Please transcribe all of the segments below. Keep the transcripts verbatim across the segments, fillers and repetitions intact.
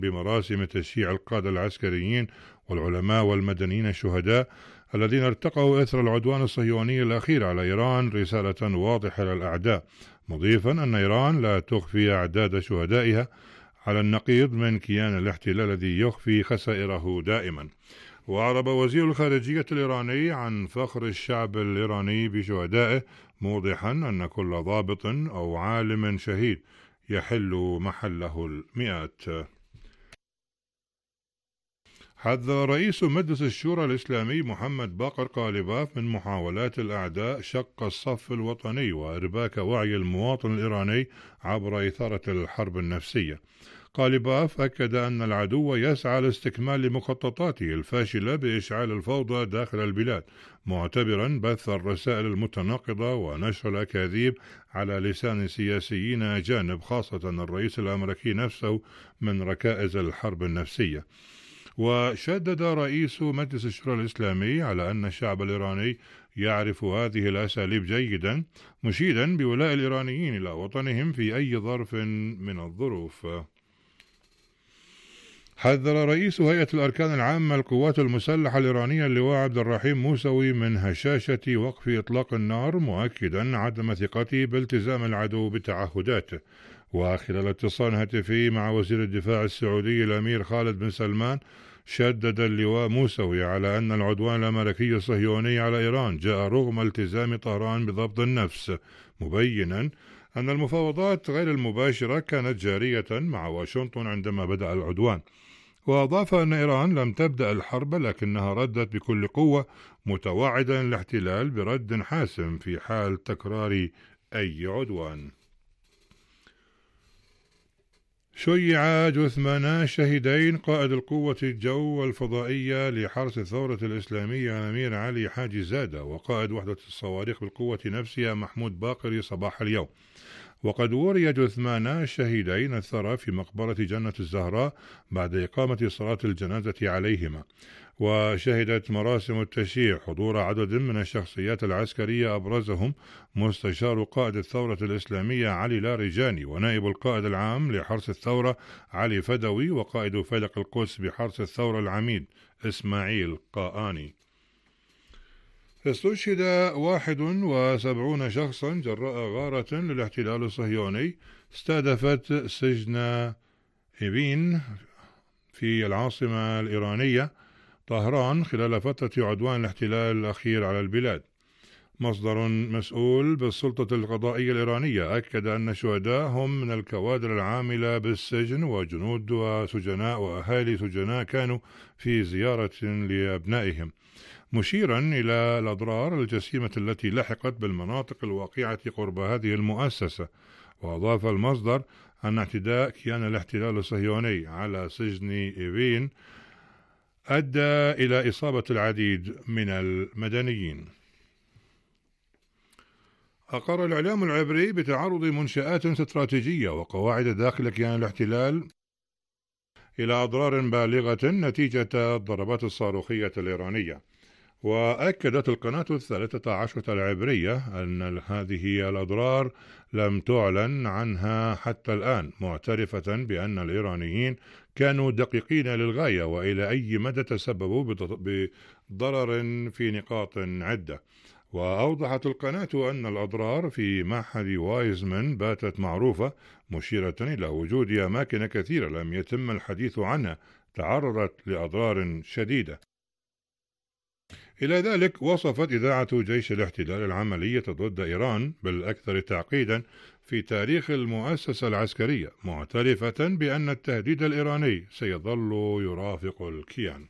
بمراسم تشييع القادة العسكريين والعلماء والمدنيين الشهداء الذين ارتقوا إثر العدوان الصهيوني الأخير على إيران رسالة واضحة للأعداء، مضيفا أن إيران لا تخفي أعداد شهدائها، على النقيض من كيان الاحتلال الذي يخفي خسائره دائما. وأعرب وزير الخارجية الإيراني عن فخر الشعب الإيراني بشهدائه، موضحا أن كل ضابط أو عالم شهيد يحل محله المئات. حذر رئيس مجلس الشورى الإسلامي محمد باقر قالباف من محاولات الأعداء شق الصف الوطني وإرباك وعي المواطن الإيراني عبر إثارة الحرب النفسية. قالباف أكد أن العدو يسعى لاستكمال مخططاته الفاشلة بإشعال الفوضى داخل البلاد، معتبرا بث الرسائل المتناقضة ونشر الأكاذيب على لسان سياسيين أجانب، خاصة الرئيس الأمريكي نفسه، من ركائز الحرب النفسية. وشدد رئيس مجلس الشورى الإسلامي على أن الشعب الإيراني يعرف هذه الأساليب جيدا، مشيدا بولاء الإيرانيين إلى وطنهم في أي ظرف من الظروف. حذر رئيس هيئة الأركان العامة للقوات المسلحة الإيرانية اللواء عبد الرحيم موسوي من هشاشة وقف إطلاق النار، مؤكدا عدم ثقته بالتزام العدو بتعهداته. وخلال اتصال هاتفي مع وزير الدفاع السعودي الأمير خالد بن سلمان، شدد اللواء موسوي على أن العدوان الأمريكي الصهيوني على إيران جاء رغم التزام طهران بضبط النفس، مبينا أن المفاوضات غير المباشرة كانت جارية مع واشنطن عندما بدأ العدوان. وأضاف أن إيران لم تبدأ الحرب لكنها ردت بكل قوة، متوعدا الاحتلال برد حاسم في حال تكرار أي عدوان. شيع جثمانا شهيدين قائد القوة الجو الفضائية لحرس الثورة الإسلامية الأمير علي حاجي زادة وقائد وحدة الصواريخ بالقوة نفسها محمود باقري صباح اليوم. وقد وري جثمان الشهيدين الثرى في مقبرة جنة الزهراء بعد إقامة صلاة الجنازة عليهما. وشهدت مراسم التشييع حضور عدد من الشخصيات العسكرية، أبرزهم مستشار قائد الثورة الإسلامية علي لارجاني، ونائب القائد العام لحرس الثورة علي فدوي، وقائد فيلق القدس بحرس الثورة العميد إسماعيل قاآني. استشهد واحد وسبعون شخصا جراء غارة للاحتلال الصهيوني استهدفت سجن إيبين في العاصمة الإيرانية طهران خلال فترة عدوان الاحتلال الأخير على البلاد. مصدر مسؤول بالسلطة القضائية الإيرانية أكد أن الشهداء هم من الكوادر العاملة بالسجن وجنود وسجناء وأهالي سجناء كانوا في زيارة لأبنائهم، مشيرا إلى الأضرار الجسيمة التي لحقت بالمناطق الواقعة قرب هذه المؤسسة. وأضاف المصدر أن اعتداء كيان الاحتلال الصهيوني على سجن إيبين أدى إلى إصابة العديد من المدنيين. أقر الإعلام العبري بتعرض منشآت استراتيجية وقواعد داخل كيان الاحتلال إلى أضرار بالغة نتيجة الضربات الصاروخية الإيرانية. وأكدت القناة الثالثة عشرة العبرية أن هذه الأضرار لم تعلن عنها حتى الآن، معترفة بأن الإيرانيين كانوا دقيقين للغاية وإلى أي مدى تسببوا بضرر في نقاط عدة. وأوضحت القناة أن الأضرار في معهد وايزمان باتت معروفة، مشيرة إلى وجود أماكن كثيرة لم يتم الحديث عنها تعرضت لأضرار شديدة. إلى ذلك وصفت إذاعة جيش الاحتلال العملية ضد إيران بالأكثر تعقيدا في تاريخ المؤسسة العسكرية، معترفة بأن التهديد الإيراني سيظل يرافق الكيان.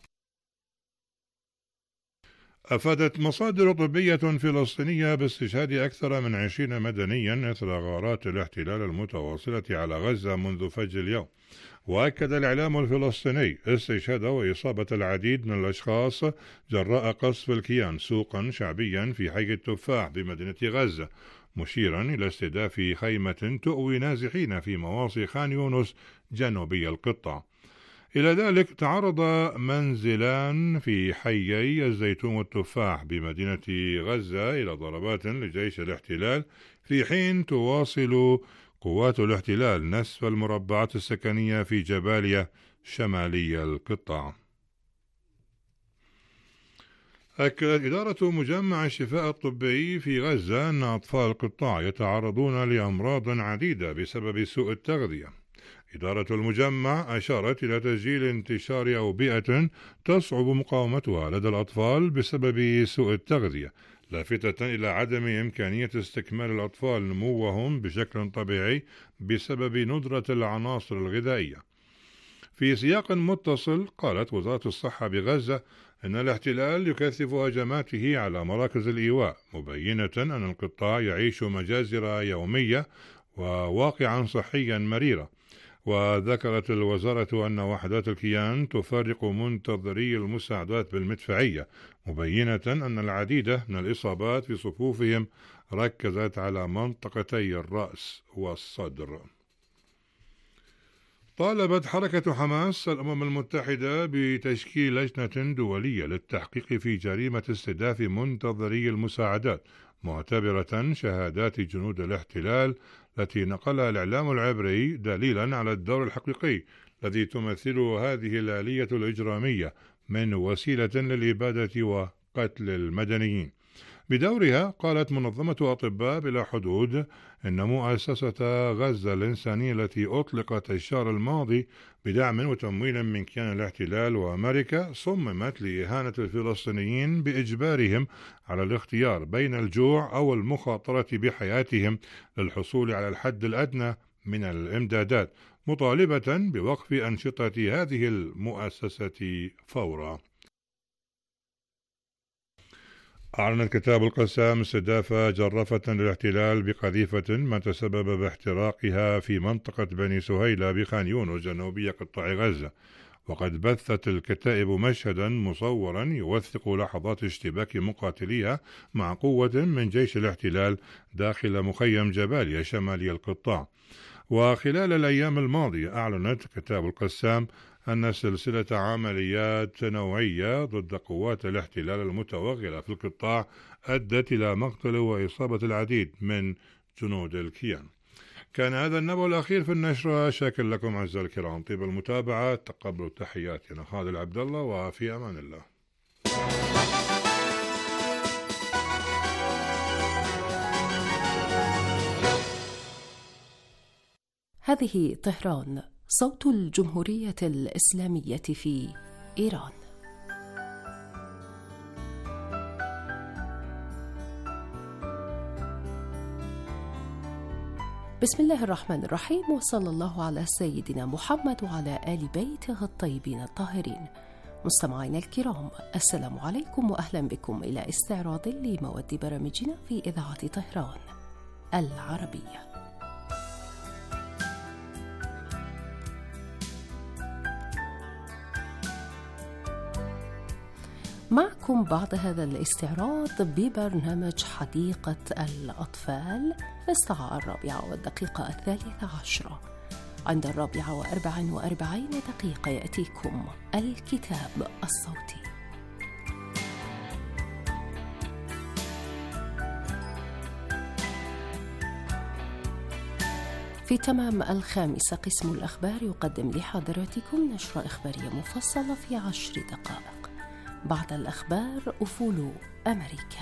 أفادت مصادر طبية فلسطينية باستشهاد أكثر من عشرين مدنيا إثر غارات الاحتلال المتواصلة على غزة منذ فجر اليوم. وأكد الإعلام الفلسطيني استشهاد وإصابة العديد من الأشخاص جراء قصف الكيان سوقا شعبيا في حي التفاح بمدينة غزة، مشيرا إلى استهداف خيمة تؤوي نازحين في مواصي خان يونس جنوبي القطاع. إلى ذلك تعرض منزلان في حيي الزيتون والتفاح بمدينة غزة إلى ضربات لجيش الاحتلال، في حين تواصل قوات الاحتلال نسف المربعات السكنية في جباليا شمالي القطاع. أكدت إدارة مجمع الشفاء الطبي في غزة أن أطفال القطاع يتعرضون لأمراض عديدة بسبب سوء التغذية. إدارة المجمع أشارت إلى تسجيل انتشار أوبئة تصعب مقاومتها لدى الأطفال بسبب سوء التغذية، لافتة إلى عدم إمكانية استكمال الأطفال نموهم بشكل طبيعي بسبب ندرة العناصر الغذائية. في سياق متصل، قالت وزارة الصحة بغزة أن الاحتلال يكثف هجماته على مراكز الإيواء، مبينة أن القطاع يعيش مجازر يومية وواقعا صحيا مريرا. وذكرت الوزارة أن وحدات الكيان تفرق منتظري المساعدات بالمدفعية، مبينة أن العديد من الإصابات في صفوفهم ركزت على منطقتي الرأس والصدر. طالبت حركة حماس الأمم المتحدة بتشكيل لجنة دولية للتحقيق في جريمة استهداف منتظري المساعدات، معتبرة شهادات جنود الاحتلال التي نقلها الإعلام العبري دليلا على الدور الحقيقي الذي تمثله هذه الآلية الإجرامية من وسيلة للإبادة وقتل المدنيين. بدورها، قالت منظمة أطباء بلا حدود إن مؤسسة غزة الإنسانية التي أطلقت الشهر الماضي بدعم وتمويل من كيان الاحتلال وأمريكا صممت لإهانة الفلسطينيين بإجبارهم على الاختيار بين الجوع أو المخاطرة بحياتهم للحصول على الحد الأدنى من الإمدادات، مطالبة بوقف أنشطة هذه المؤسسة فورا. أعلن كتاب القسام استهداف جرافة للاحتلال بقذيفة ما تسبب باحتراقها في منطقة بني سهيلة بخان يونس جنوبية قطاع غزة. وقد بثت الكتائب مشهدا مصورا يوثق لحظات اشتباك مقاتليها مع قوة من جيش الاحتلال داخل مخيم جباليا شمالي القطاع. وخلال الأيام الماضية أعلنت كتاب القسام أن سلسلة عمليات نوعية ضد قوات الاحتلال المتوغلة في القطاع أدت إلى مقتل وإصابة العديد من جنود الكيان. كان هذا النبأ الأخير في النشرة. شاكر لكم أعزائي الكرام طيب المتابعة، تقبلوا تحياتي أنا خالد عبد الله، وفي أمان الله. هذه طهران، صوت الجمهورية الإسلامية في إيران. بسم الله الرحمن الرحيم، وصلى الله على سيدنا محمد وعلى آل بيته الطيبين الطاهرين. مستمعينا الكرام، السلام عليكم وأهلا بكم إلى استعراض لمواد برامجنا في إذاعة طهران العربية. معكم بعد هذا الاستعراض ببرنامج حديقة الأطفال في الساعة الرابعة والدقيقة الثالثة عشرة. عند الرابعة وأربع وأربعين دقيقة يأتيكم الكتاب الصوتي. في تمام الخامسة قسم الأخبار يقدم لحضراتكم نشرة إخبارية مفصلة في عشر دقائق. بعد الأخبار أفول أمريكا.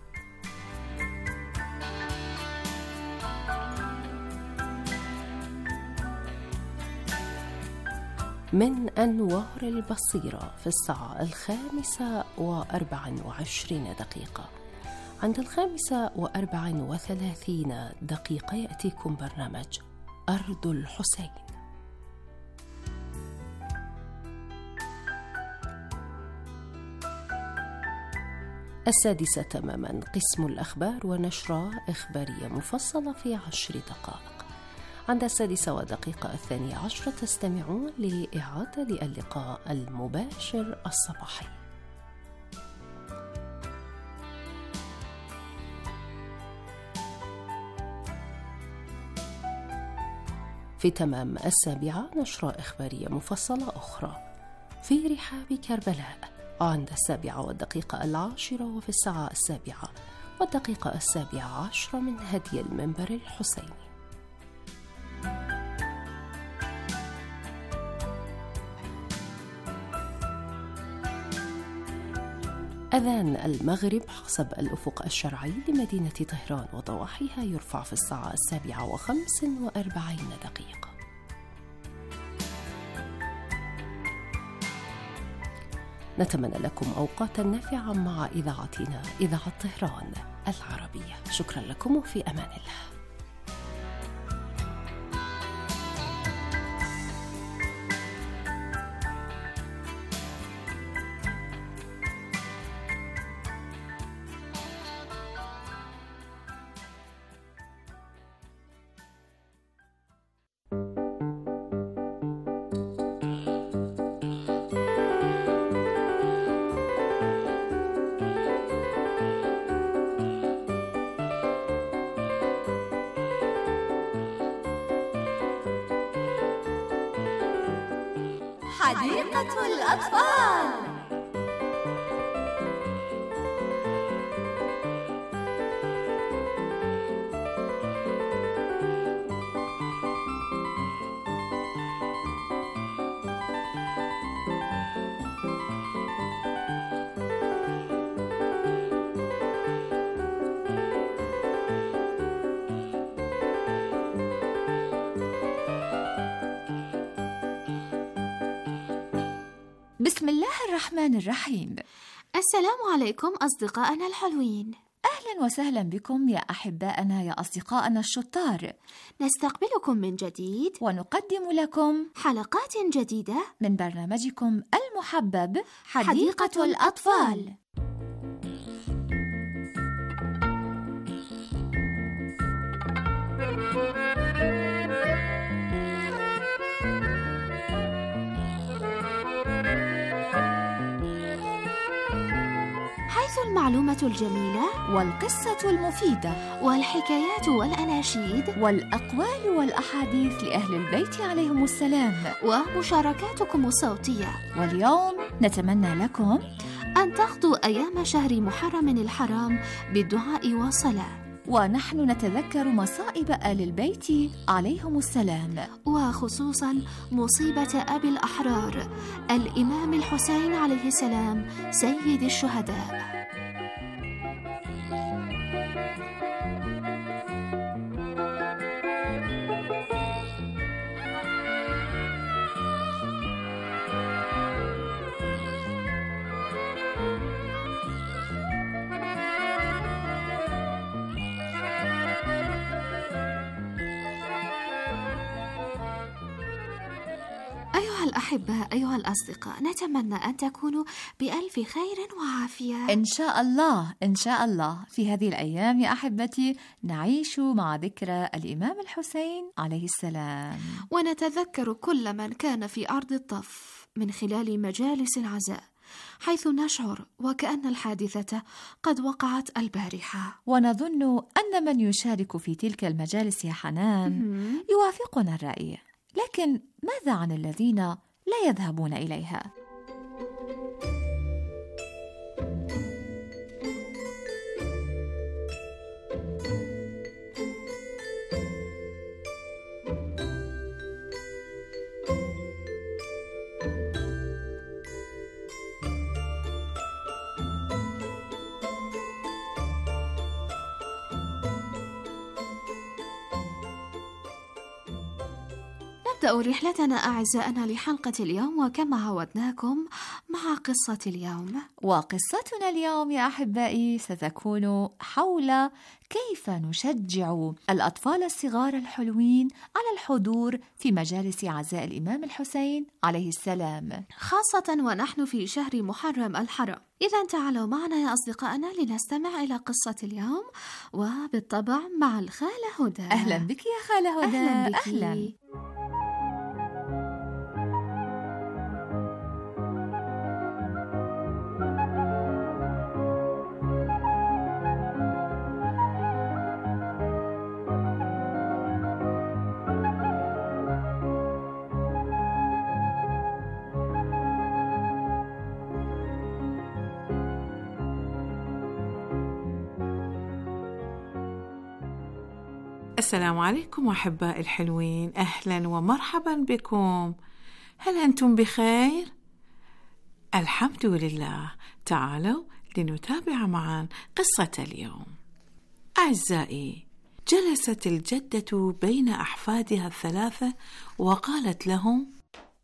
من أنوار البصيرة في الساعة الخامسة وأربع وعشرين دقيقة. عند الخامسة وأربع وثلاثين دقيقة يأتيكم برنامج أرض الحسين. السادسة تماما قسم الأخبار ونشرة إخبارية مفصلة في عشر دقائق. عند السادسة ودقيقة الثانية عشرة تستمعون لإعادة للقاء المباشر الصباحي. في تمام السابعة نشرة إخبارية مفصلة أخرى في رحاب كربلاء. عند السابعة والدقيقة العاشرة وفي الساعة السابعة والدقيقة السابعة عشرة من هدي المنبر الحسيني. أذان المغرب حسب الأفق الشرعي لمدينة طهران وضواحيها يرفع في الساعة السابعة وخمس وأربعين دقيقة. نتمنى لكم أوقاتا نافعة مع إذاعتنا إذاعة طهران العربية. شكرا لكم وفي أمان الله. حديقة الأطفال. بسم الله الرحمن الرحيم. السلام عليكم أصدقائنا الحلوين. أهلا وسهلا بكم يا أحبائنا يا أصدقائنا الشطار. نستقبلكم من جديد ونقدم لكم حلقات جديدة من برنامجكم المحبب حديقة, حديقة الأطفال. حيث المعلومة الجميلة والقصة المفيدة والحكايات والأناشيد والأقوال والأحاديث لأهل البيت عليهم السلام ومشاركاتكم الصوتية. واليوم نتمنى لكم أن تقضوا أيام شهر محرم الحرام بالدعاء والصلاة، ونحن نتذكر مصائب آل البيت عليهم السلام، وخصوصا مصيبة أبي الأحرار الإمام الحسين عليه السلام سيد الشهداء. أيها الأحبة، أيها الأصدقاء، نتمنى أن تكونوا بألف خير وعافية إن شاء الله. إن شاء الله في هذه الأيام يا أحبتي نعيش مع ذكرى الإمام الحسين عليه السلام، ونتذكر كل من كان في أرض الطف من خلال مجالس العزاء، حيث نشعر وكأن الحادثة قد وقعت البارحة، ونظن أن من يشارك في تلك المجالس يا حنان يوافقنا الرأي. لكن ماذا عن الذين لا يذهبون إليها؟ نبدأ رحلتنا أعزائنا لحلقة اليوم، وكما عودناكم مع قصة اليوم. وقصتنا اليوم يا أحبائي ستكون حول كيف نشجع الأطفال الصغار الحلوين على الحضور في مجالس عزاء الإمام الحسين عليه السلام، خاصة ونحن في شهر محرم الحرام. إذن تعالوا معنا يا أصدقائنا لنستمع إلى قصة اليوم، وبالطبع مع الخالة هدى. أهلا بك يا خالة هدى. أهلا بك. أهلا. السلام عليكم أحباء الحلوين، أهلا ومرحبا بكم. هل أنتم بخير؟ الحمد لله. تعالوا لنتابع معا قصة اليوم. أعزائي، جلست الجدة بين أحفادها الثلاثة وقالت لهم: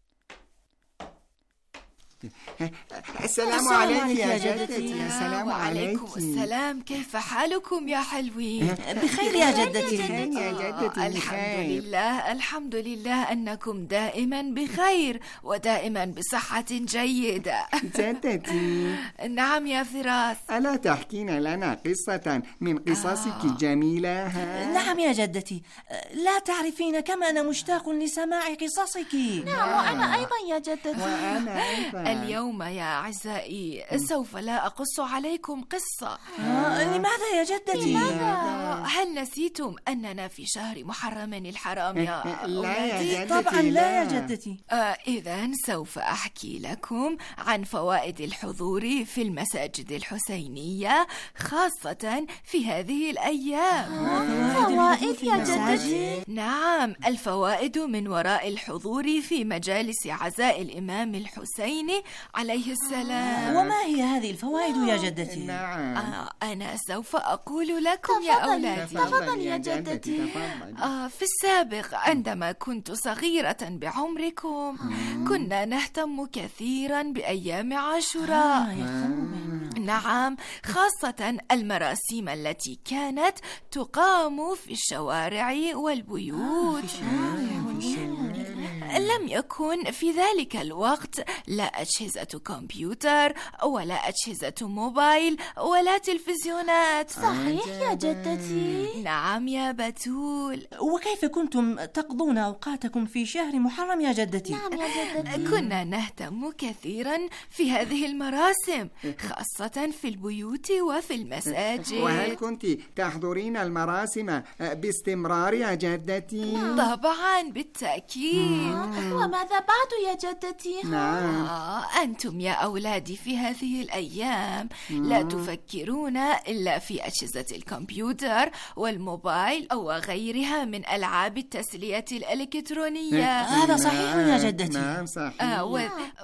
السلام عليك يا جدتي. السلام وعليكم عليك. السلام، كيف حالكم يا حلوين؟ بخير يا جدتي. يا جدتي الحمد بخير. لله الحمد لله أنكم دائما بخير ودائما بصحة جيدة. جدتي، نعم يا فراس. ألا تحكين لنا قصة من قصصك الجميلة؟ نعم يا جدتي، لا تعرفين كم أنا مشتاق لسماع قصصك. نعم، وأنا أيضا يا جدتي. وأنا أيضا. اليوم يا أعزائي سوف لا أقص عليكم قصة. آه، لماذا يا جدتي؟ آه، هل نسيتم أننا في شهر محرم الحرام يا لا يا أولادي؟ جدتي. طبعا لا يا جدتي. آه إذن سوف أحكي لكم عن فوائد الحضور في المساجد الحسينية، خاصة في هذه الأيام. فوائد يا جدتي؟ نعم، الفوائد من وراء الحضور في مجالس عزاء الإمام الحسين عليه السلام. وما هي هذه الفوائد يا جدتي؟ نعم. آه أنا سوف أقول لكم يا أولادي. تفضل يا جدتي. تفضل. آه في السابق عندما كنت صغيرة بعمركم كنا نهتم كثيرا بأيام عاشوراء. آه، يفهم. نعم، خاصة المراسيم التي كانت تقام في الشوارع والبيوت. لم يكن في ذلك الوقت لا أجهزة كمبيوتر ولا أجهزة موبايل ولا تلفزيونات. صحيح يا جدتي. نعم يا بتول. وكيف كنتم تقضون أوقاتكم في شهر محرم يا جدتي؟ نعم يا جدتي. كنا نهتم كثيرا في هذه المراسم، خاصة في البيوت وفي المساجد. وهل كنت تحضرين المراسم باستمرار يا جدتي؟ طبعا بالتأكيد. وماذا بعد يا جدتي؟ نعم. آه، أنتم يا أولادي في هذه الأيام لا تفكرون إلا في أجهزة الكمبيوتر والموبايل أو غيرها من ألعاب التسلية الإلكترونية. هذا صحيح يا جدتي. نعم صحيح. آه و...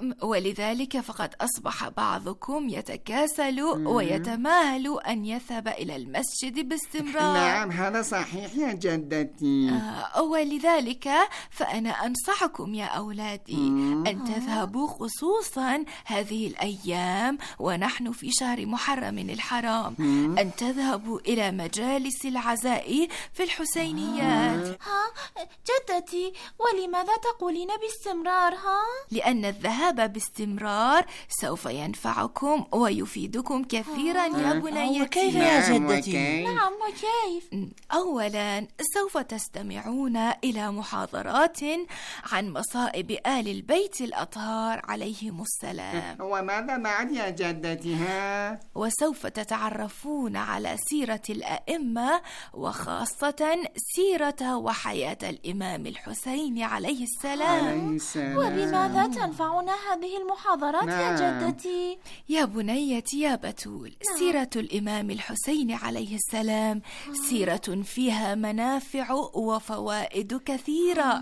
ولذلك فقد أصبح بعضكم يتكاسل ويتماهل أن يذهب إلى المسجد باستمرار. نعم هذا صحيح يا جدتي. آه ولذلك فأنا أنصحكم يا أولادي أن تذهبوا خصوصا هذه الأيام ونحن في شهر محرم الحرام، أن تذهبوا إلى مجالس العزاء في الحسينيات. ها جدتي، ولماذا تقولين باستمرار؟ ها؟ لأن الذهاب باستمرار سوف ينفعكم ويفيدكم كثيرا يا بنيتي. وكيف يا نعم، جدتي؟ وكيف؟ نعم، وكيف؟ أولا سوف تستمعون إلى محاضرات عن مصائب آل البيت الأطهار عليهم السلام. وماذا بعد يا جدتي؟ ها؟ وسوف تتعرفون على سيرة الأئمة، وخاصة سيرة وحياة الإمام الحسين عليه السلام. عليه السلام. وبماذا تنفعنا هذه المحاضرات نعم. يا جدتي؟ يا بنيتي يا بتول، سيرة الإمام الحسين عليه السلام سيرة فيها منافع وفوائد كثيرة.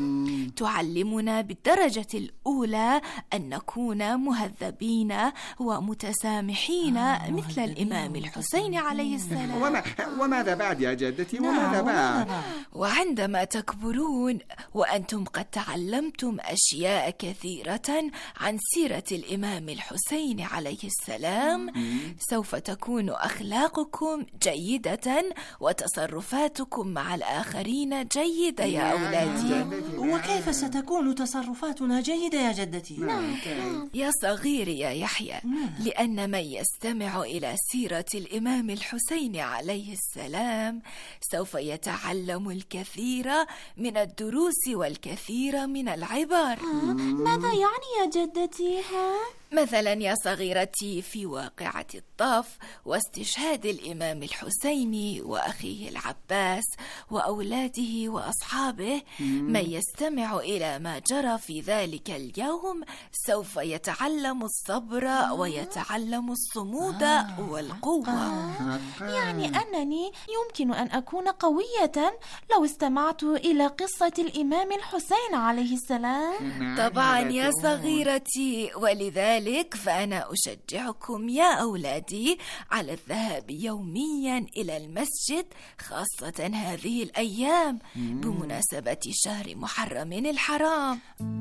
تعلمنا بالدرجة الأولى أن نكون مهذبين ومتسامحين مثل الإمام الحسين عليه السلام. وما وماذا بعد يا جدتي؟ وماذا بعد؟ وعندما تكبرون وأنتم قد تعلمتم أشياء كثيرة عن سيرة الإمام الحسين عليه السلام، سوف تكون أخلاقكم جيدة وتصرفاتكم مع الآخرين جيدة يا أولادي. وكيف ستكون تصرفاتنا جيدة يا جدتي؟ نعم. يا صغيري يا يحيى، لأن من يستمع إلى سيرة الإمام الحسين عليه السلام سوف يتعلم الكثير من الدروس والكثير من العبر. ماذا يعني يا جدتي؟ ها؟ مثلا يا صغيرتي، في واقعة الطف واستشهاد الإمام الحسين وأخيه العباس وأولاده وأصحابه، من يستمع إلى ما جرى في ذلك اليوم سوف يتعلم الصبر ويتعلم الصمود والقوة. يعني أنني يمكن أن أكون قوية لو استمعت إلى قصة الإمام الحسين عليه السلام. طبعا يا صغيرتي، ولذلك لذلك فأنا أشجعكم يا أولادي على الذهاب يوميا إلى المسجد، خاصة هذه الأيام بمناسبة شهر محرم الحرام.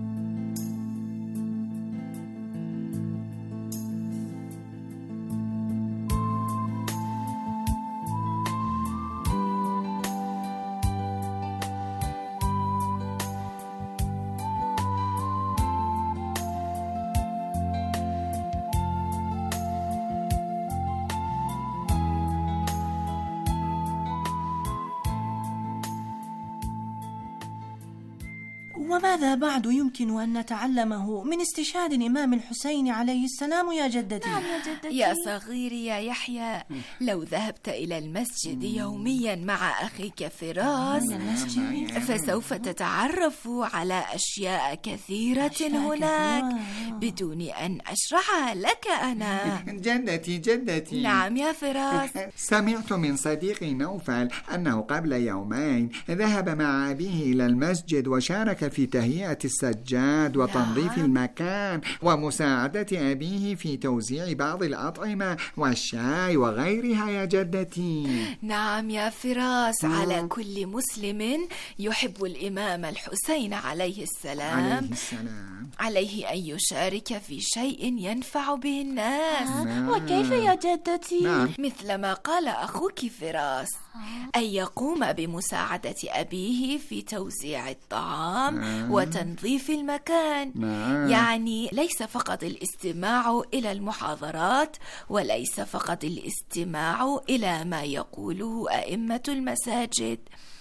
وماذا بعد يمكن أن نتعلمه من استشهاد الإمام الحسين عليه السلام يا جدتي؟ نعم يا جدتي. يا صغيري يا يحيى، لو ذهبت إلى المسجد يوميا مع أخيك فراس فسوف تتعرف على أشياء كثيرة أشياء هناك كثيرة. بدون أن أشرحها لك أنا. جدتي جدتي. نعم يا فراس. سمعت من صديقي نوفل أنه قبل يومين ذهب مع أبيه إلى المسجد وشارك في تهيئة السجاد وتنظيف نعم. المكان ومساعدة أبيه في توزيع بعض الأطعمة والشاي وغيرها يا جدتي. نعم يا فراس، م. على كل مسلم يحب الإمام الحسين عليه السلام عليه السلام عليه أن يشارك في شيء ينفع به الناس. نعم. وكيف يا جدتي؟ نعم. مثل ما قال أخوك فراس، أن يقوم بمساعدة أبيه في توزيع الطعام نعم. وتنظيف المكان نعم. يعني ليس فقط الاستماع إلى المحاضرات، وليس فقط الاستماع إلى ما يقوله أئمة المساجد،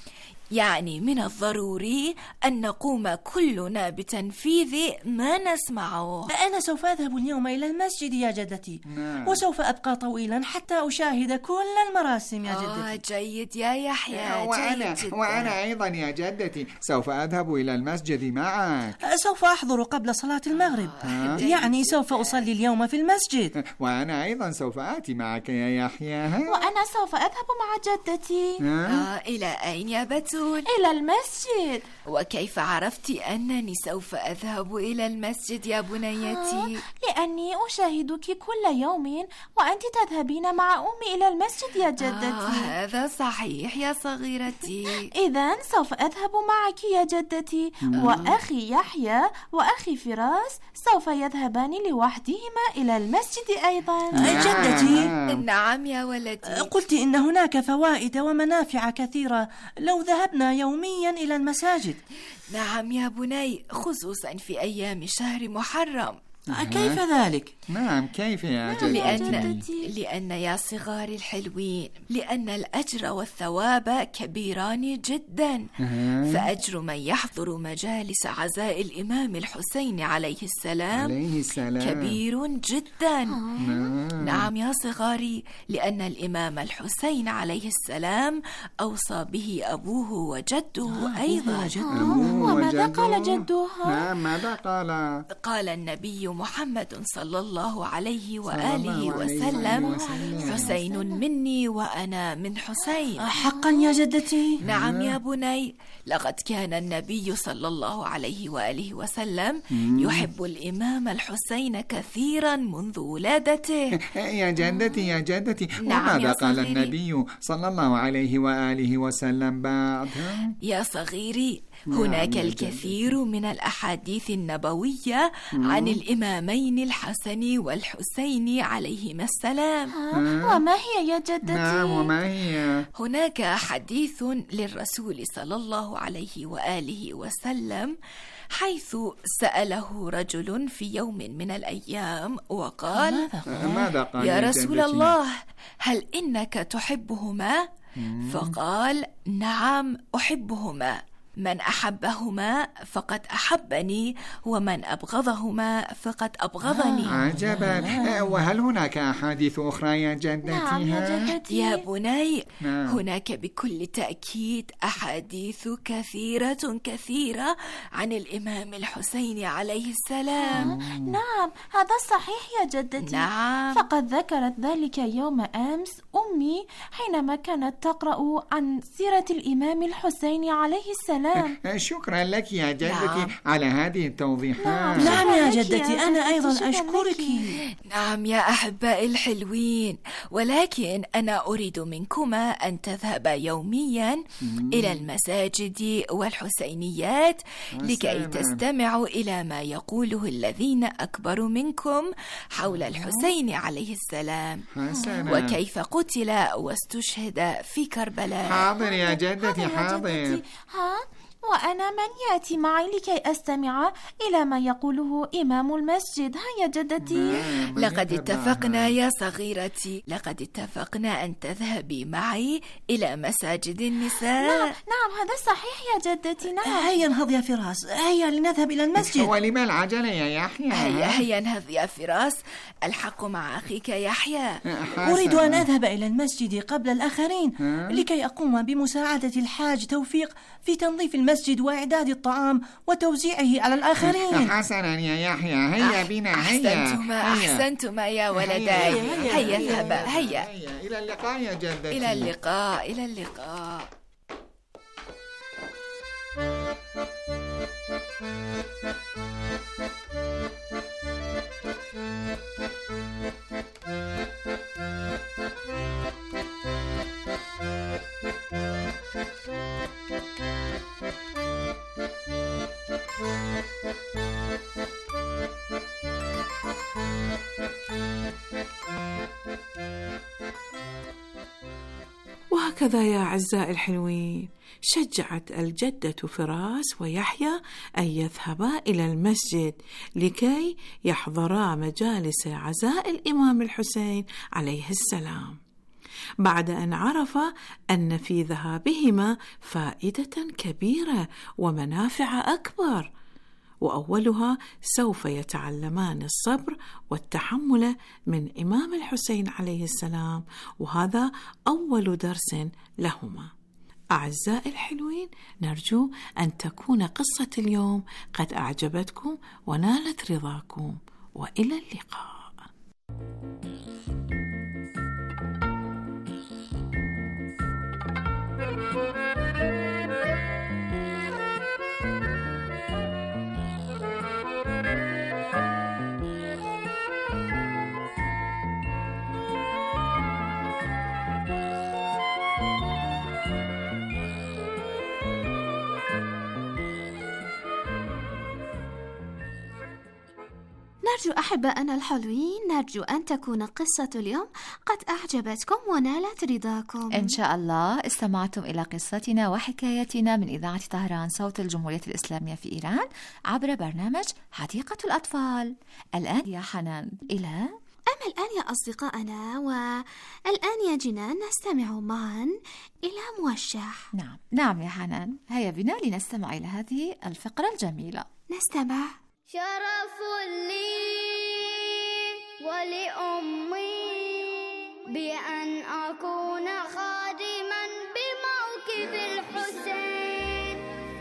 يعني من الضروري أن نقوم كلنا بتنفيذ ما نسمعه. أنا سوف أذهب اليوم إلى المسجد يا جدتي نعم. وسوف أبقى طويلا حتى أشاهد كل المراسم يا جدتي. آه جيد يا يحيى. وأنا, جيد وأنا أيضا يا جدتي سوف أذهب إلى المسجد معك. سوف أحضر قبل صلاة المغرب آه. يعني سوف أصلي اليوم في المسجد. وأنا أيضا سوف آتي معك يا يحيى. وأنا سوف أذهب مع جدتي. آه. آه إلى أين يا بتول؟ إلى المسجد. وكيف عرفت أنني سوف أذهب إلى المسجد يا بنيتي؟ لأني أشاهدك كل يوم وأنت تذهبين مع أمي إلى المسجد يا جدتي. آه هذا صحيح يا صغيرتي. إذن سوف أذهب معك يا جدتي، وأخي يحيى وأخي فراس سوف يذهبان لوحدهما إلى المسجد أيضا. جدتي. نعم يا ولدي. قلت إن هناك فوائد ومنافع كثيرة لو ذهبنا يوميا إلى المساجد. نعم يا بني، خصوصا في أيام شهر محرم. كيف ذلك؟ نعم كيف يا جدتي؟ لأن, لأن يا صغاري الحلوين، لأن الأجر والثواب كبيران جدا. فأجر من يحضر مجالس عزاء الإمام الحسين عليه السلام, عليه السلام كبير جدا. نعم يا صغاري، لأن الإمام الحسين عليه السلام أوصى به أبوه وجده أيضا. وماذا قال جده؟ نعم ماذا قال؟ قال النبي محمد صلى الله عليه وآله وسلم: حسين مني وأنا من حسين. حقا يا جدتي؟ نعم يا بني، لقد كان النبي صلى الله عليه وآله وسلم يحب الإمام الحسين كثيرا منذ ولادته. يا جدتي يا جدتي، نعم وماذا قال النبي صلى الله عليه وآله وسلم بعد؟ يا صغيري، هناك الكثير من الأحاديث النبوية عن الإمامين الحسن والحسين عليهما السلام. وما هي يا جدتي؟ نعم وما هي؟ هناك حديث للرسول صلى الله عليه وآله وسلم حيث سأله رجل في يوم من الأيام وقال: ماذا قال يا رسول الله، هل إنك تحبهما؟ فقال: نعم أحبهما، من أحبهما فقد أحبني، ومن أبغضهما فقد أبغضني. عجبا. وهل هناك أحاديث أخرى يا جدتي؟ نعم يا جدتي. يا بني، نعم. هناك بكل تأكيد أحاديث كثيرة كثيرة عن الإمام الحسين عليه السلام. نعم هذا صحيح يا جدتي. نعم. فقد ذكرت ذلك يوم أمس أمي حينما كانت تقرأ عن سيرة الإمام الحسين عليه السلام السلام. شكرا لك يا جدتي نعم. على هذه التوضيحات. نعم يا جدتي، أنا أيضا أشكرك. نعم يا أحبائي الحلوين، ولكن أنا أريد منكما أن تذهبا يوميا إلى المساجد والحسينيات لكي تستمعوا إلى ما يقوله الذين أكبر منكم حول الحسين عليه السلام حسنا. وكيف قتل واستشهد في كربلاء. حاضر يا جدتي، حاضر. ها؟ وأنا من يأتي معي لكي أستمع إلى ما يقوله إمام المسجد؟ ها يا جدتي؟ لقد اتفقنا يا صغيرتي، لقد اتفقنا أن تذهبي معي إلى مساجد النساء. نعم نعم هذا صحيح يا جدتي. نعم. هيا انهض يا فراس، هيا لنذهب إلى المسجد. ولما العجلة يا يحيى؟ هيا هيا انهض يا فراس، الحق مع أخيك يحيى. أريد أن أذهب إلى المسجد قبل الآخرين لكي أقوم بمساعدة الحاج توفيق في تنظيف المسجد وإعداد الطعام وتوزيعه على الآخرين. حسنا يا يحيى، هيا بنا. هيا أحسنتما أحسنتما يا ولدي. هيا اذهبا. هيا. إلى اللقاء يا جدتي. إلى اللقاء. إلى اللقاء. وهكذا يا أعزائي الحلوين شجعت الجدة فراس ويحيى أن يذهبا إلى المسجد لكي يحضرا مجالس عزاء الإمام الحسين عليه السلام، بعد أن عرفا أن في ذهابهما فائدة كبيرة ومنافع أكبر، وأولها سوف يتعلمان الصبر والتحمل من إمام الحسين عليه السلام، وهذا أول درس لهما. أعزائي الحلوين، نرجو أن تكون قصة اليوم قد أعجبتكم ونالت رضاكم، وإلى اللقاء. نرجو أحبائنا الحلوين، نرجو أن تكون قصة اليوم قد أعجبتكم ونالت رضاكم. إن شاء الله استمعتم إلى قصتنا وحكايتنا من إذاعة طهران صوت الجمهورية الإسلامية في إيران عبر برنامج حديقة الأطفال. الآن يا حنان إلى أما الآن يا أصدقائنا، والآن يا جنان نستمع معا إلى موشح. نعم نعم يا حنان، هيا بنا لنستمع إلى هذه الفقرة الجميلة. نستمع. شرف لي ولأمي بأن أكون خادما بموكب الحسين.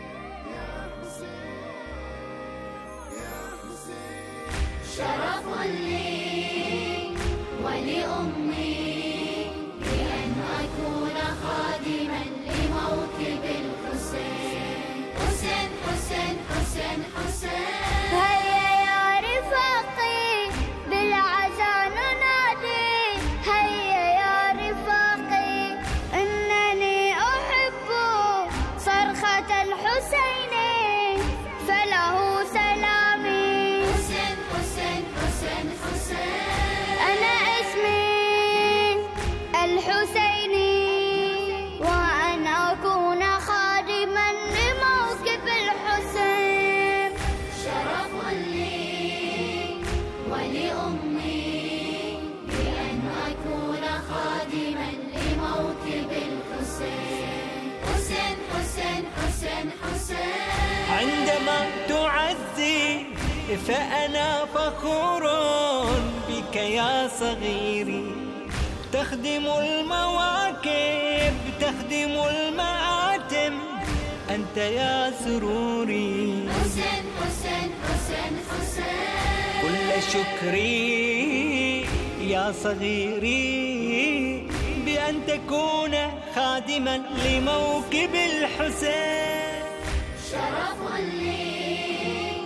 شرف لي ولأمي بأن أكون خادما لموكب الحسين. حسين حسين حسين حسين. هيا يا رفاقي بالعزا ننادي، هيا يا رفاقي إنني أحب صرخة الحسين فله سلامي. حسين حسين حسين حسين. أنا اسمي الحسيني وأن أكون خادما لموكب الحسين. شرف لي ولأمي بأن أكون خادما لموكب الحسين. حسين حسين حسين حسين. عندما تعزي فأنا فخور بك يا صغيري، تخدم المواكب تخدم المآتم، أنت يا سروري. حسين حسين حسين حسين. كل شكري يا صغيري بأن تكون خادما لموكب الحسين. شرف لي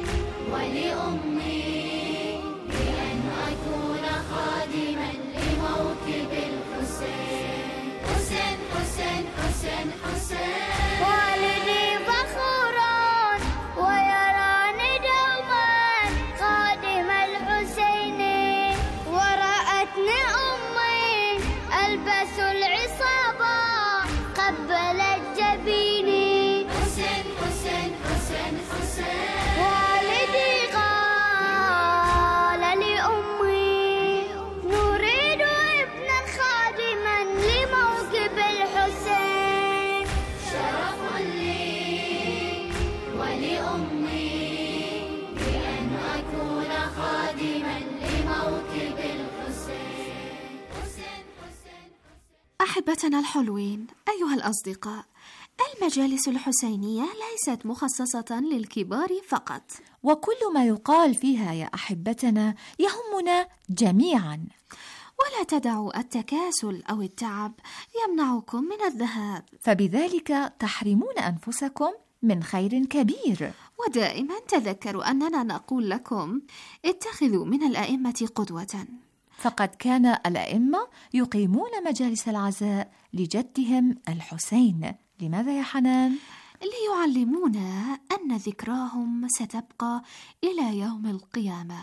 ولأمي بأن أكون خادما لموكب الحسين. حسين حسين حسين حسين والدي فخور ويراني دوما خادم الحسين، ورأتني أمي ألبس العصابة قبلت جبيني. حسين حسين حسين حسين والدي قال لأمي نريد ابنا خادما لموكب الحسين. شرف لي ولأمي بأن أكون خادما لموكب الحسين. حسين حسين أحبتنا الحلوين، أيها الأصدقاء، المجالس الحسينية ليست مخصصة للكبار فقط، وكل ما يقال فيها يا أحبتنا يهمنا جميعا. ولا تدعوا التكاسل أو التعب يمنعكم من الذهاب، فبذلك تحرمون أنفسكم من خير كبير. ودائما تذكروا أننا نقول لكم اتخذوا من الأئمة قدوة، فقد كان الأئمة يقيمون مجالس العزاء لجدهم الحسين. لماذا يا حنان؟ ليعلمونا أن ذكراهم ستبقى إلى يوم القيامة.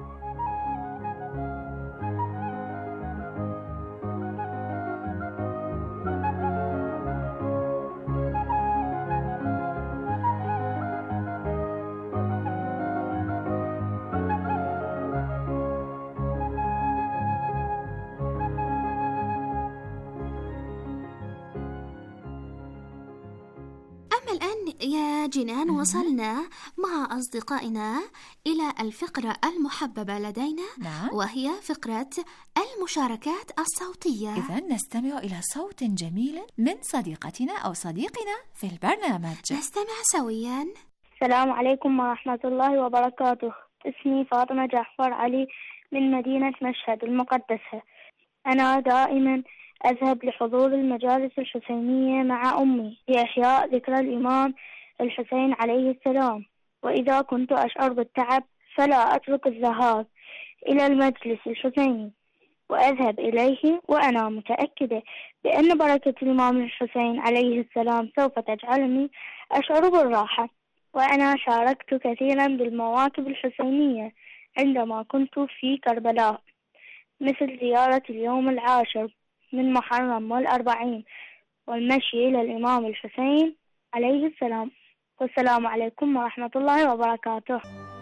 أما الآن يا جنان وصلنا مع أصدقائنا إلى الفقرة المحببة لدينا، نعم. وهي فقرة المشاركات الصوتية. إذن نستمع إلى صوت جميل من صديقتنا أو صديقنا في البرنامج. نستمع سويا. السلام عليكم ورحمة الله وبركاته. اسمي فاطمة جعفر علي من مدينة مشهد المقدسة. أنا دائما أذهب لحضور المجالس الحسينية مع أمي لإحياء ذكرى الإمام الحسين عليه السلام، وإذا كنت أشعر بالتعب فلا أترك الذهاب إلى المجلس الحسيني وأذهب إليه، وأنا متأكدة بأن بركة الإمام الحسين عليه السلام سوف تجعلني أشعر بالراحة. وأنا شاركت كثيرا بالمواكب الحسينية عندما كنت في كربلاء، مثل زيارة اليوم العاشر من محرم والأربعين والمشي إلى الإمام الحسين عليه السلام. والسلام عليكم ورحمة الله وبركاته.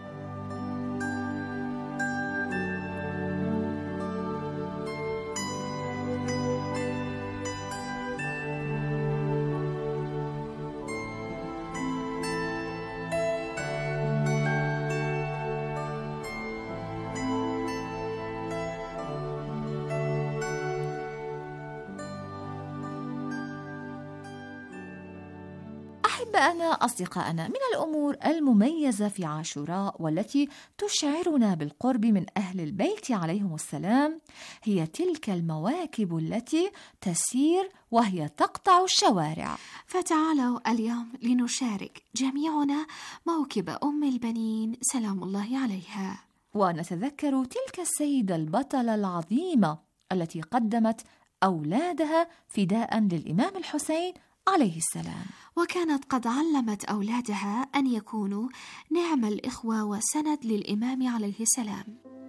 أحبائنا أصدقائنا، من الأمور المميزة في عاشوراء والتي تشعرنا بالقرب من أهل البيت عليهم السلام هي تلك المواكب التي تسير وهي تقطع الشوارع. فتعالوا اليوم لنشارك جميعنا موكب أم البنين سلام الله عليها، ونتذكر تلك السيدة البطلة العظيمة التي قدمت أولادها فداء للإمام الحسين عليه السلام، وكانت قد علمت أولادها أن يكونوا نعم الإخوة وسند للإمام عليه السلام.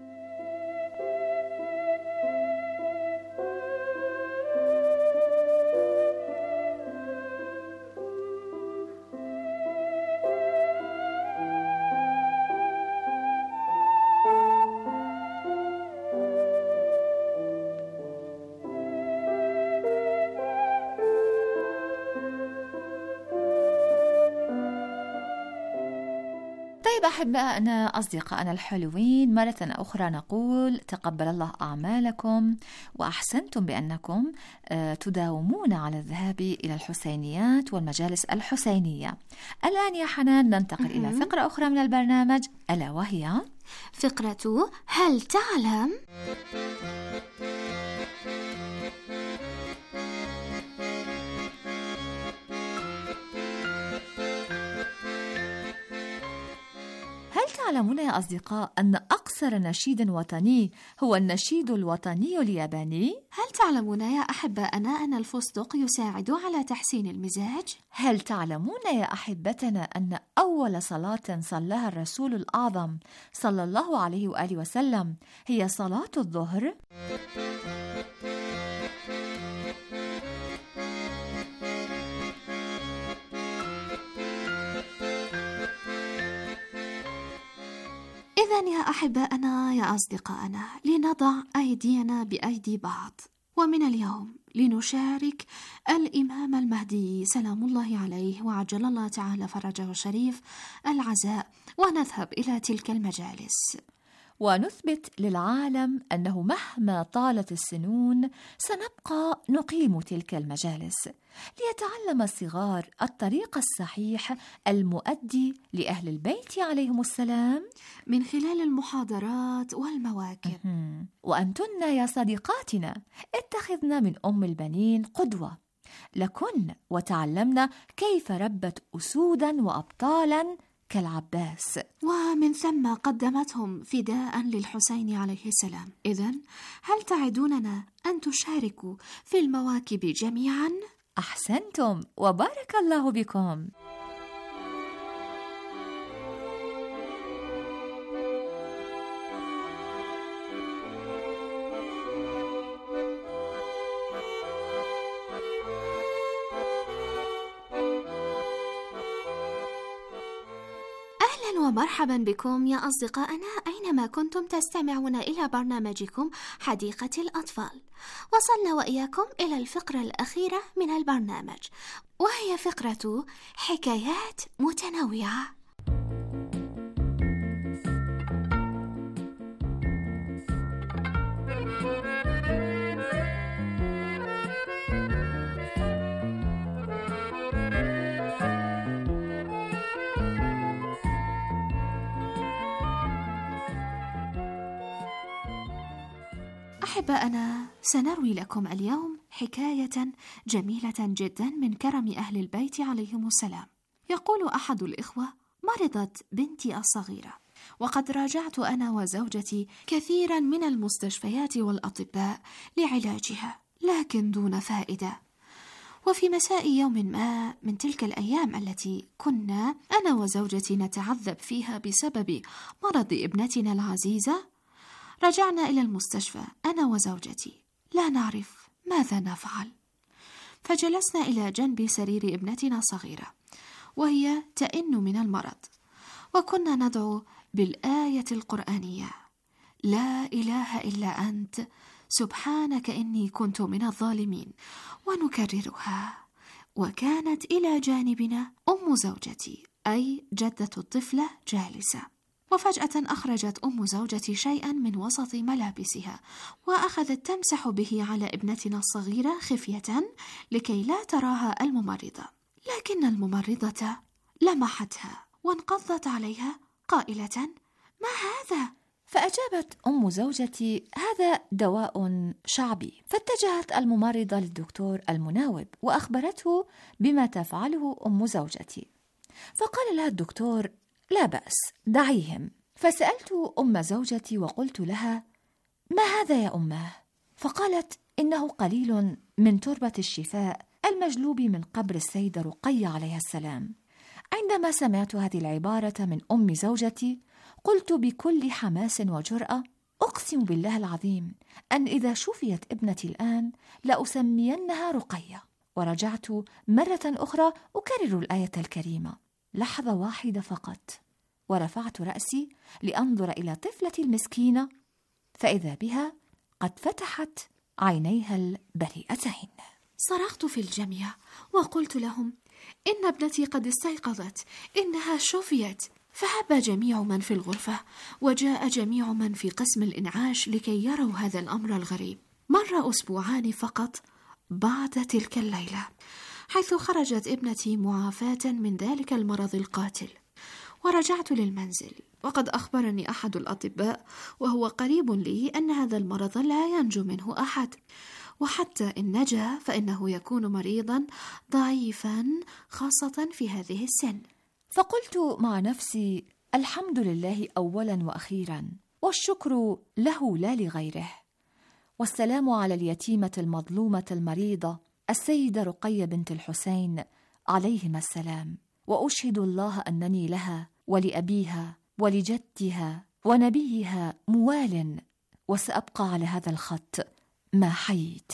طيب أحبائنا أصدقائنا الحلوين، مرة أخرى نقول تقبل الله أعمالكم وأحسنتم بأنكم تداومون على الذهاب إلى الحسينيات والمجالس الحسينية. الآن يا حنان ننتقل إلى فقرة أخرى من البرنامج، ألا وهي فقرة هل تعلم؟ تعلمون يا أصدقاء أن أقصر نشيد وطني هو النشيد الوطني الياباني؟ هل تعلمون يا أحباءنا أن الفستق يساعد على تحسين المزاج؟ هل تعلمون يا أحبتنا أن أول صلاة صلاها الرسول الأعظم صلى الله عليه وآله وسلم هي صلاة الظهر؟ إذن يا أحباءنا يا أصدقائنا، لنضع أيدينا بأيدي بعض، ومن اليوم لنشارك الإمام المهدي سلام الله عليه وعجل الله تعالى فرجه الشريف العزاء، ونذهب إلى تلك المجالس ونثبت للعالم أنه مهما طالت السنون سنبقى نقيم تلك المجالس ليتعلم الصغار الطريق الصحيح المؤدي لأهل البيت عليهم السلام من خلال المحاضرات والمواكب. وأنتن يا صديقاتنا اتخذنا من أم البنين قدوة لكن وتعلمنا كيف ربت أسودا وأبطالا كالعباس، ومن ثم قدمتهم فداء للحسين عليه السلام. إذن هل تعدوننا أن تشاركوا في المواكب جميعا؟ أحسنتم وبارك الله بكم. ومرحبا بكم يا أصدقائنا أينما كنتم تستمعون إلى برنامجكم حديقة الأطفال. وصلنا وإياكم إلى الفقرة الأخيرة من البرنامج، وهي فقرة حكايات متنوعة. أحباءنا، سنروي لكم اليوم حكاية جميلة جدا من كرم أهل البيت عليهم السلام. يقول أحد الإخوة: مرضت بنتي الصغيرة، وقد راجعت أنا وزوجتي كثيرا من المستشفيات والأطباء لعلاجها، لكن دون فائدة. وفي مساء يوم ما من تلك الأيام التي كنا أنا وزوجتي نتعذب فيها بسبب مرض ابنتنا العزيزة، رجعنا إلى المستشفى أنا وزوجتي لا نعرف ماذا نفعل. فجلسنا إلى جنب سرير ابنتنا الصغيرة وهي تئن من المرض، وكنا ندعو بالآية القرآنية: لا إله إلا أنت سبحانك إني كنت من الظالمين، ونكررها. وكانت إلى جانبنا أم زوجتي أي جدة الطفلة جالسة، وفجأة أخرجت أم زوجتي شيئا من وسط ملابسها وأخذت تمسح به على ابنتنا الصغيرة خفية لكي لا تراها الممرضة، لكن الممرضة لمحتها وانقضت عليها قائلة: ما هذا؟ فأجابت أم زوجتي: هذا دواء شعبي. فاتجهت الممرضة للدكتور المناوب وأخبرته بما تفعله أم زوجتي، فقال لها الدكتور: لا بأس، دعيهم. فسألت أم زوجتي وقلت لها: ما هذا يا أمه؟ فقالت: إنه قليل من تربة الشفاء المجلوب من قبر السيدة رقية عليها السلام. عندما سمعت هذه العبارة من أم زوجتي قلت بكل حماس وجرأة: أقسم بالله العظيم أن إذا شفيت ابنتي الآن لأسمينها رقية. ورجعت مرة أخرى أكرر الآية الكريمة. لحظة واحدة فقط، ورفعت رأسي لأنظر إلى طفلتي المسكينة، فإذا بها قد فتحت عينيها البريئتين. صرخت في الجميع وقلت لهم: إن ابنتي قد استيقظت، إنها شفيت. فهب جميع من في الغرفة، وجاء جميع من في قسم الإنعاش لكي يروا هذا الأمر الغريب. مر أسبوعان فقط بعد تلك الليلة، حيث خرجت ابنتي معافاة من ذلك المرض القاتل. ورجعت للمنزل، وقد أخبرني أحد الأطباء وهو قريب لي أن هذا المرض لا ينجو منه أحد، وحتى إن نجا فإنه يكون مريضا ضعيفا خاصة في هذه السن. فقلت مع نفسي: الحمد لله أولا وأخيرا، والشكر له لا لغيره، والسلام على اليتيمة المظلومة المريضة السيدة رقية بنت الحسين عليهما السلام، وأشهد الله أنني لها ولأبيها ولجدها ونبيها موال، وسأبقى على هذا الخط ما حييت.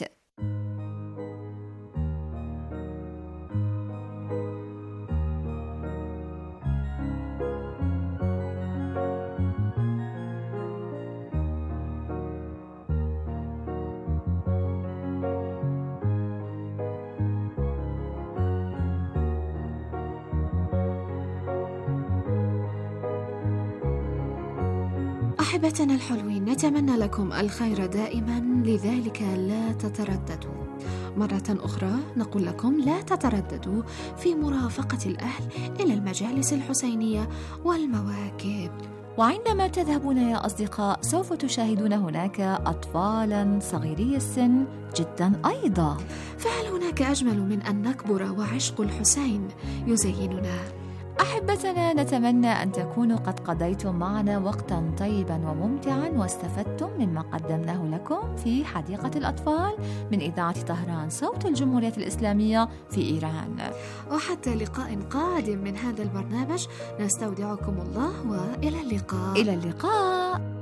أحبتنا الحلوين، نتمنى لكم الخير دائما، لذلك لا تترددوا. مرة أخرى نقول لكم لا تترددوا في مرافقة الأهل إلى المجالس الحسينية والمواكب. وعندما تذهبون يا أصدقاء سوف تشاهدون هناك أطفالاً صغيري السن جداً أيضاً. فهل هناك أجمل من أن نكبر وعشق الحسين يزيننا؟ أحبتنا، نتمنى أن تكونوا قد قضيتم معنا وقتاً طيباً وممتعاً، واستفدتم مما قدمناه لكم في حديقة الأطفال من إذاعة طهران صوت الجمهورية الإسلامية في إيران. وحتى لقاء قادم من هذا البرنامج نستودعكم الله، وإلى اللقاء. إلى اللقاء.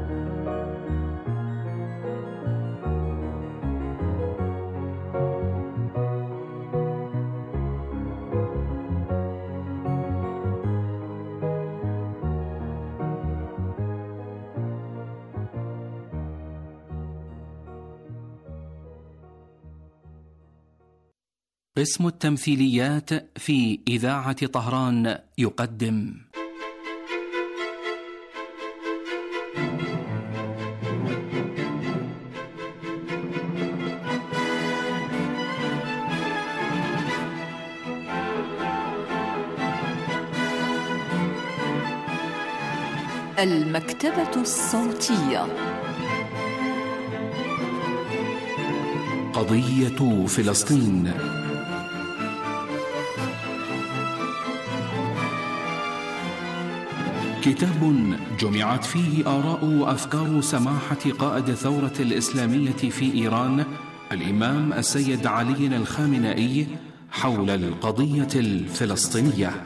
قسم التمثيليات في إذاعة طهران يقدم المكتبة الصوتية. قضية فلسطين. كتاب جمعت فيه آراء وأفكار سماحة قائد الثورة الإسلامية في إيران الإمام السيد علي الخامنئي حول القضية الفلسطينية.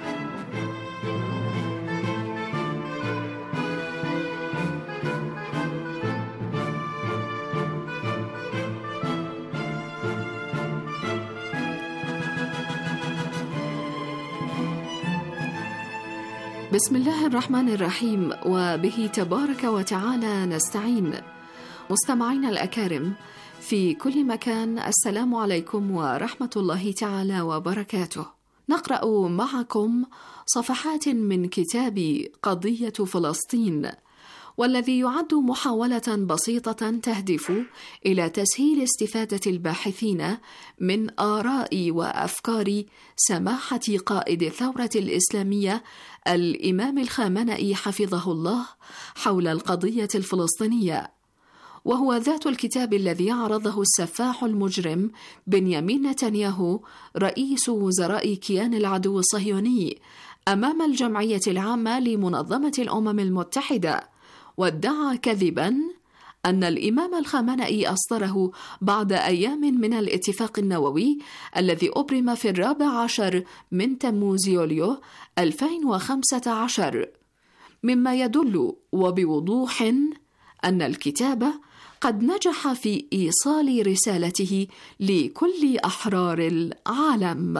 بسم الله الرحمن الرحيم، وبه تبارك وتعالى نستعين. مستمعينا الأكارم في كل مكان، السلام عليكم ورحمة الله تعالى وبركاته. نقرأ معكم صفحات من كتاب قضية فلسطين، والذي يعد محاولة بسيطة تهدف إلى تسهيل استفادة الباحثين من آراء وأفكار سماحة قائد الثورة الإسلامية الإمام الخامنئي حفظه الله حول القضية الفلسطينية، وهو ذات الكتاب الذي عرضه السفاح المجرم بنيامين نتنياهو رئيس وزراء كيان العدو الصهيوني أمام الجمعية العامة لمنظمة الأمم المتحدة، وادعى كذباً أن الإمام الخامنئي أصدره بعد أيام من الاتفاق النووي الذي أبرم في الرابع عشر من تموز يوليو ألفين وخمسة عشر، مما يدل وبوضوح أن الكتاب قد نجح في إيصال رسالته لكل أحرار العالم.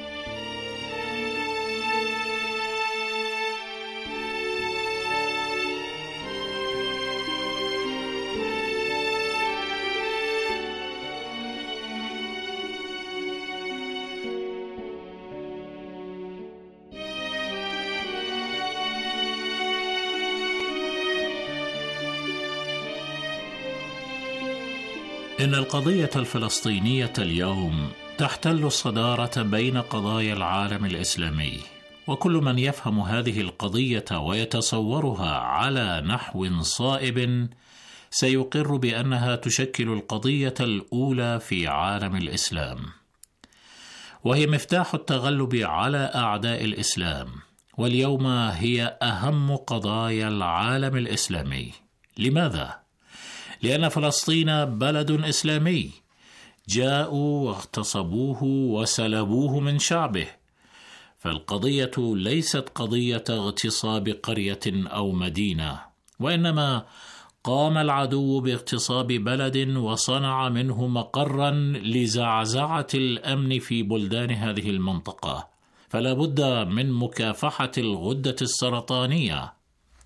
إن القضية الفلسطينية اليوم تحتل الصدارة بين قضايا العالم الإسلامي، وكل من يفهم هذه القضية ويتصورها على نحو صائب سيقر بأنها تشكل القضية الأولى في عالم الإسلام، وهي مفتاح التغلب على أعداء الإسلام، واليوم هي أهم قضايا العالم الإسلامي. لماذا؟ لأن فلسطين بلد إسلامي، جاءوا واغتصبوه وسلبوه من شعبه، فالقضية ليست قضية اغتصاب قرية أو مدينة، وإنما قام العدو باغتصاب بلد وصنع منه مقرا لزعزعة الأمن في بلدان هذه المنطقة، فلا بد من مكافحة الغدة السرطانية.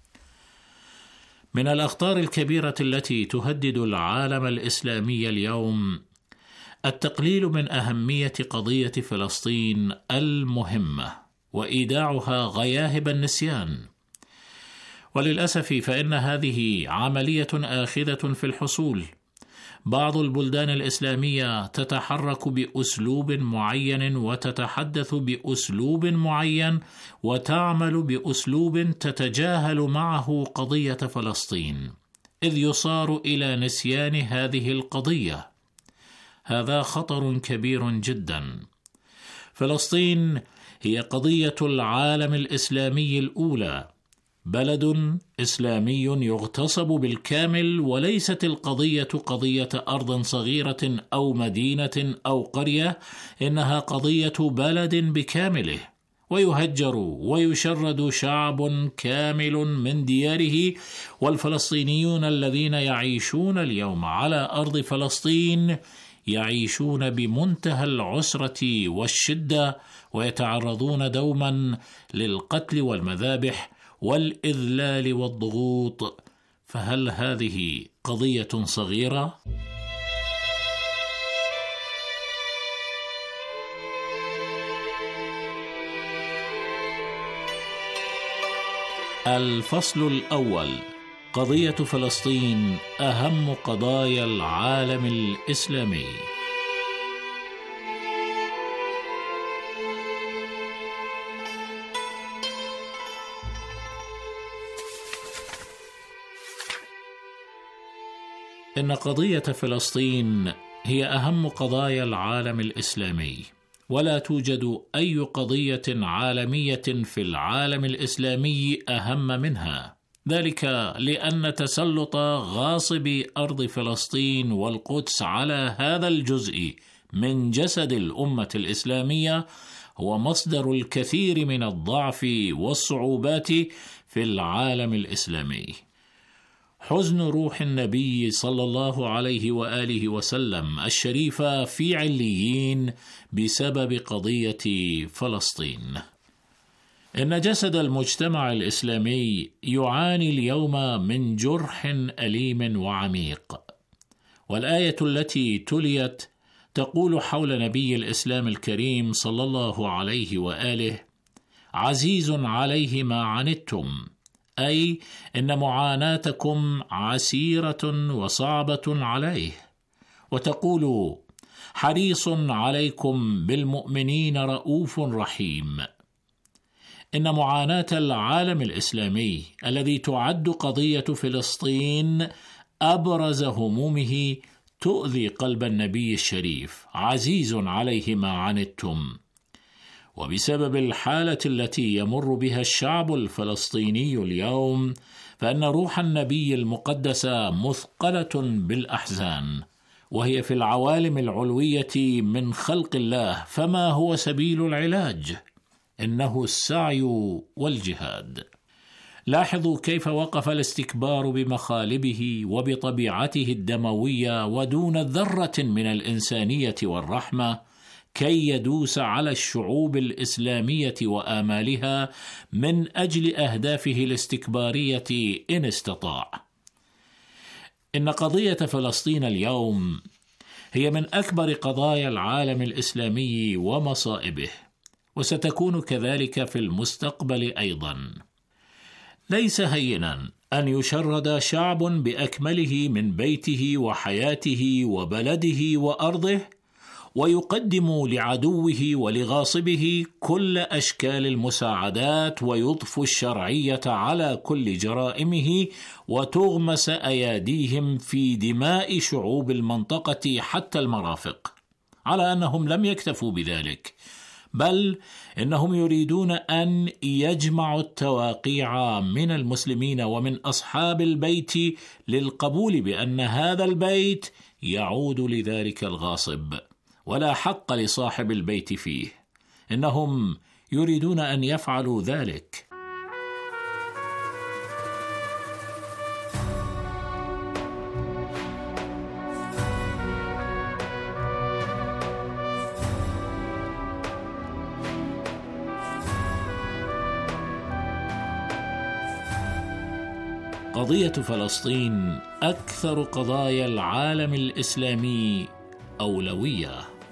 من الأخطار الكبيرة التي تهدد العالم الإسلامي اليوم التقليل من أهمية قضية فلسطين المهمة وإيداعها غياهب النسيان. وللأسف فإن هذه عملية آخذة في الحصول. بعض البلدان الإسلامية تتحرك بأسلوب معين وتتحدث بأسلوب معين وتعمل بأسلوب تتجاهل معه قضية فلسطين، إذ يصار إلى نسيان هذه القضية. هذا خطر كبير جدا. فلسطين هي قضية العالم الإسلامي الأولى، بلد إسلامي يغتصب بالكامل، وليست القضية قضية أرض صغيرة أو مدينة أو قرية، إنها قضية بلد بكامله، ويهجر ويشرد شعب كامل من دياره. والفلسطينيون الذين يعيشون اليوم على أرض فلسطين يعيشون بمنتهى العسرة والشدة، ويتعرضون دوما للقتل والمذابح والإذلال والضغوط. فهل هذه قضية صغيرة؟ الفصل الأول: قضية فلسطين أهم قضايا العالم الإسلامي. إن قضية فلسطين هي أهم قضايا العالم الإسلامي، ولا توجد أي قضية عالمية في العالم الإسلامي أهم منها، ذلك لأن تسلط غاصبي أرض فلسطين والقدس على هذا الجزء من جسد الأمة الإسلامية هو مصدر الكثير من الضعف والصعوبات في العالم الإسلامي. حزن روح النبي صلى الله عليه وآله وسلم الشريفة في عليين بسبب قضية فلسطين. إن جسد المجتمع الإسلامي يعاني اليوم من جرح أليم وعميق، والآية التي تليت تقول حول نبي الإسلام الكريم صلى الله عليه وآله: عزيز عليه ما عنتم، أي إن معاناتكم عسيرة وصعبة عليه. وتقول: حريص عليكم بالمؤمنين رؤوف رحيم. إن معاناة العالم الإسلامي الذي تعد قضية فلسطين أبرز همومه تؤذي قلب النبي الشريف، عزيز عليه ما عنتم. وبسبب الحالة التي يمر بها الشعب الفلسطيني اليوم، فإن روح النبي المقدسة مثقلة بالأحزان، وهي في العوالم العلوية من خلق الله. فما هو سبيل العلاج؟ إنه السعي والجهاد. لاحظوا كيف وقف الاستكبار بمخالبه وبطبيعته الدموية ودون ذرة من الإنسانية والرحمة كي يدوس على الشعوب الإسلامية وآمالها من أجل أهدافه الاستكبارية إن استطاع. إن قضية فلسطين اليوم هي من أكبر قضايا العالم الإسلامي ومصائبه، وستكون كذلك في المستقبل أيضا. ليس هينا أن يشرد شعب بأكمله من بيته وحياته وبلده وأرضه، ويقدم لعدوه ولغاصبه كل أشكال المساعدات، ويضفي الشرعية على كل جرائمه، وتغمس أياديهم في دماء شعوب المنطقة حتى المرافق. على أنهم لم يكتفوا بذلك، بل إنهم يريدون أن يجمعوا التواقيع من المسلمين ومن أصحاب البيت للقبول بأن هذا البيت يعود لذلك الغاصب ولا حق لصاحب البيت فيه. إنهم يريدون أن يفعلوا ذلك. قضية فلسطين أكثر قضايا العالم الإسلامي أولوية.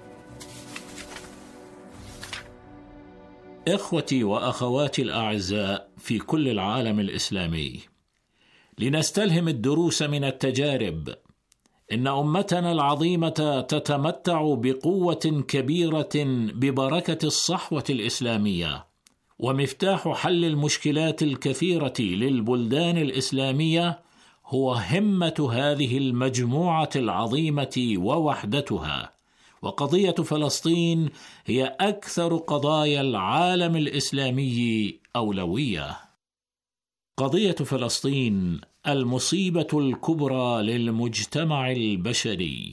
إخوتي وأخواتي الأعزاء في كل العالم الإسلامي، لنستلهم الدروس من التجارب. إن أمتنا العظيمة تتمتع بقوة كبيرة ببركة الصحوة الإسلامية، ومفتاح حل المشكلات الكثيرة للبلدان الإسلامية هو همة هذه المجموعة العظيمة ووحدتها. وقضية فلسطين هي أكثر قضايا العالم الإسلامي أولوية. قضية فلسطين المصيبة الكبرى للمجتمع البشري.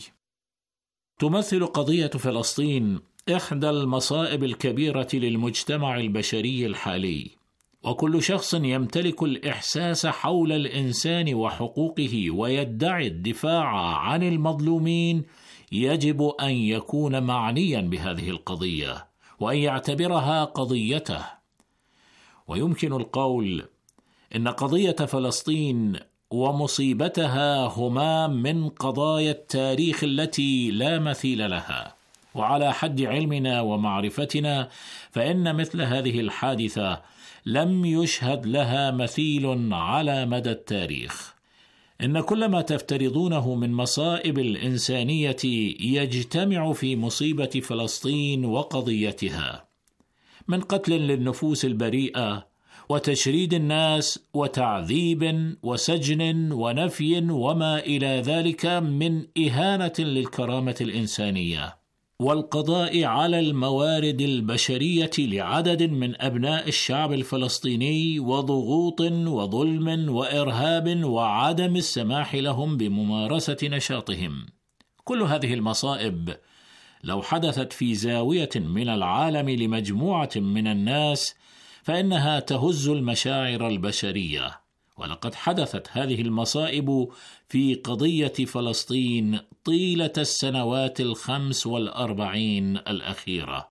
تمثل قضية فلسطين إحدى المصائب الكبيرة للمجتمع البشري الحالي، وكل شخص يمتلك الإحساس حول الإنسان وحقوقه ويدعي الدفاع عن المظلومين يجب أن يكون معنيا بهذه القضية وأن يعتبرها قضيته. ويمكن القول إن قضية فلسطين ومصيبتها هما من قضايا التاريخ التي لا مثيل لها. وعلى حد علمنا ومعرفتنا فإن مثل هذه الحادثة لم يشهد لها مثيل على مدى التاريخ. إن كل ما تفترضونه من مصائب الإنسانية يجتمع في مصيبة فلسطين وقضيتها، من قتل للنفوس البريئة وتشريد الناس وتعذيب وسجن ونفي وما إلى ذلك من إهانة للكرامة الإنسانية، والقضاء على الموارد البشرية لعدد من أبناء الشعب الفلسطيني وضغوط وظلم وإرهاب وعدم السماح لهم بممارسة نشاطهم. كل هذه المصائب لو حدثت في زاوية من العالم لمجموعة من الناس فإنها تهز المشاعر البشرية، ولقد حدثت هذه المصائب في قضية فلسطين طيلة السنوات الخمس والأربعين الأخيرة.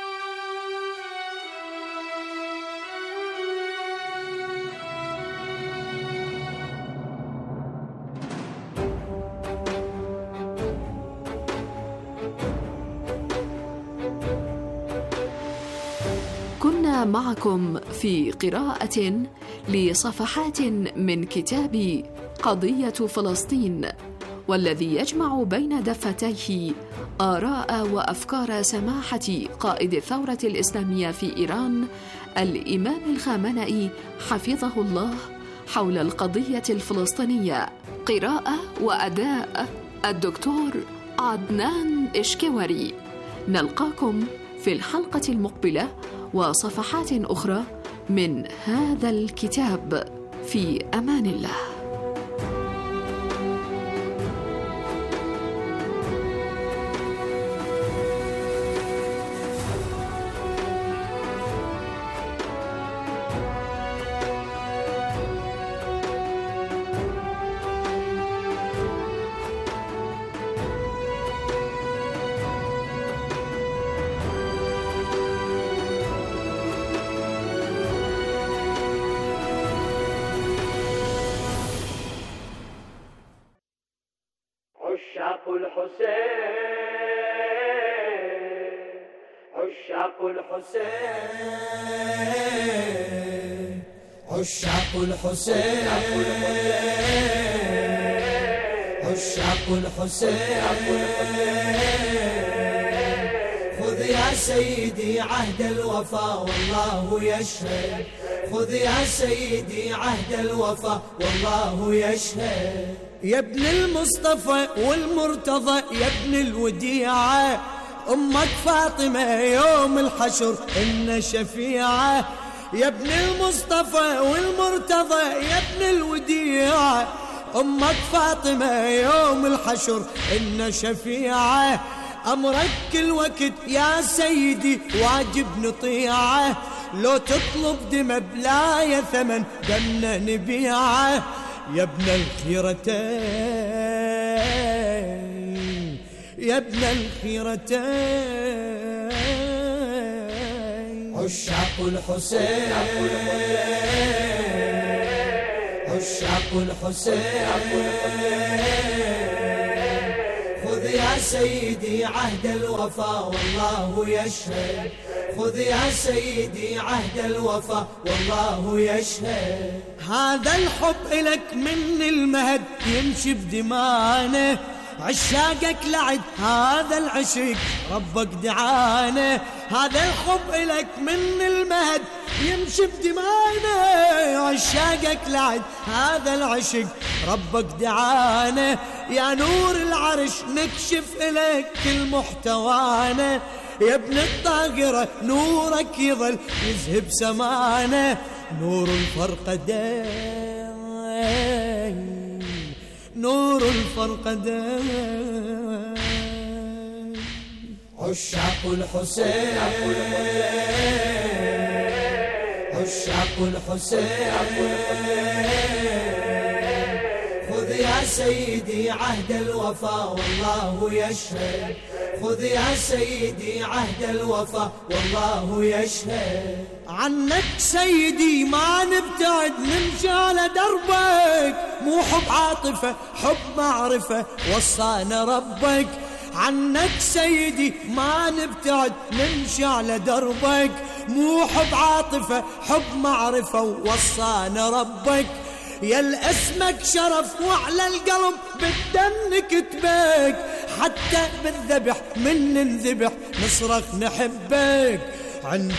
كنا معكم في قراءة لصفحات من كتاب قضية فلسطين، والذي يجمع بين دفتيه آراء وأفكار سماحة قائد الثورة الإسلامية في إيران الإمام الخامنئي حفظه الله حول القضية الفلسطينية. قراءة وأداء الدكتور عدنان إشكواري. نلقاكم في الحلقة المقبلة وصفحات أخرى من هذا الكتاب. في أمان الله. عشاق الحسين عشاق الحسين عشاق الحسين عشاق الحسين خذ يا سيدي عهد الوفا والله يشهد، خذ يا سيدي عهد الوفا والله يشهد. يا ابن المصطفى والمرتضى يا ابن الوديعة أمك فاطمة يوم الحشر إن شفيعة، يا ابن المصطفى والمرتضى يا ابن الوديعة. أمك فاطمة يوم الحشر إن شفيعة، أمرك كل وقت يا سيدي واجب نطيعه، لو تطلب دم بلا يا ثمن دمنا نبيعه. يا ابن الخيرتين يا ابن الخيرتين، عشاق الحسين عشاق الحسين، خذ يا سيدي عهد الوفا والله يشهد، خذ يا سيدي عهد الوفا والله يشهد. هذا الحب إلك من المهد يمشي بدمانه، عشاقك لعد هذا العشق ربك دعانه. هذا الحب إلك من المهد يمشي بدمانه، عشاقك لعد هذا العشق ربك دعانه. يا نور العرش نكشف إليك كل محتوانا، يا ابن الطاقرة نورك يظل يذهب سمانه. نور الفرقدين نور الفرقدين، عشاق الحسين عشاق الحسين، خذ يا سيدي عهد الوفا والله يشهد، خذ يا سيدي عهد الوفا والله يشهد. عنك سيدي ما نبتعد نمشي على دربك، مو حب عاطفة حب معرفة وصانا ربك. عنك سيدي ما نبتعد نمشي على دربك، مو حب عاطفة حب معرفة وصانا ربك. يا الاسمك شرف وعلى القلب بالدم نكتبك، حتى بالذبح من ننذبح نصرخ نحبك. عند